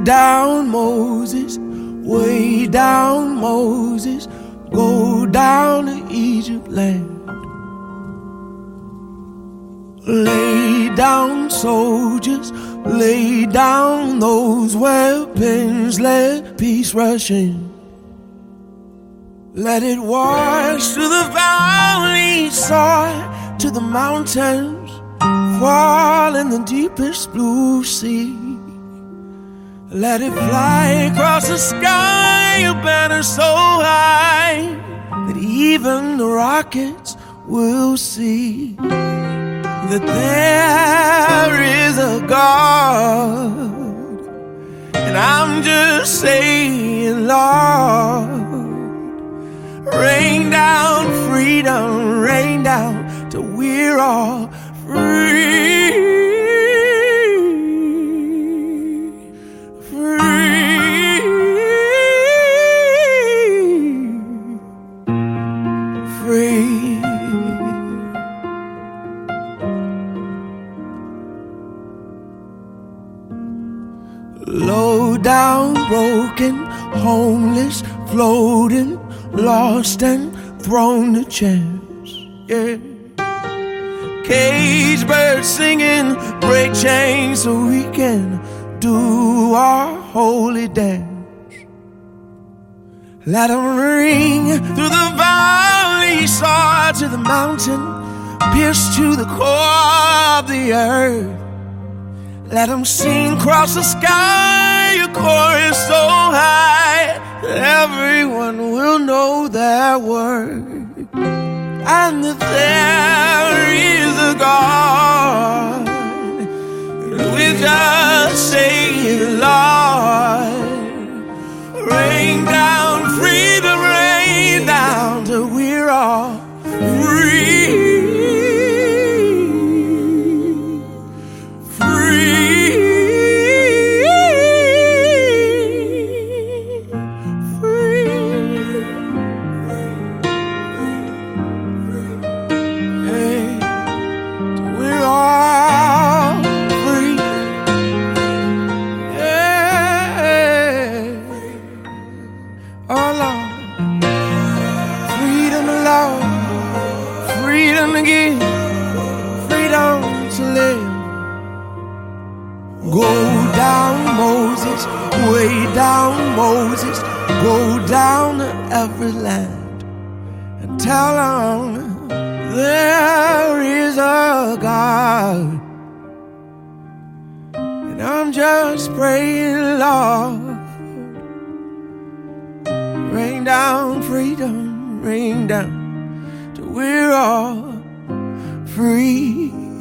down, Moses, way down, Moses, go down to Egypt land. Lay down, soldiers, lay down those weapons, let peace rush in. Let it wash through the valley, soar to the mountains, fall in the deepest blue sea. Let it fly across the sky, a banner so high that even the rockets will see that there is a God. And I'm just saying, Lord, rain down freedom, rain down till we're all free. Free. Free. Low down, broken, homeless, floating, lost and thrown to chance, yeah. Cage birds singing, break chains so we can do our holy dance. Let them ring through the valley, soar to the mountain, pierce to the core of the earth. Let them sing across the sky, a chorus so high that everyone will know their word, and that there is a God. And we just say, Lord, rain down freedom, rain down till we're all free. Way down, Moses, go down to every land and tell them there is a God. And I'm just praying, Lord, rain down freedom, rain down till we're all free.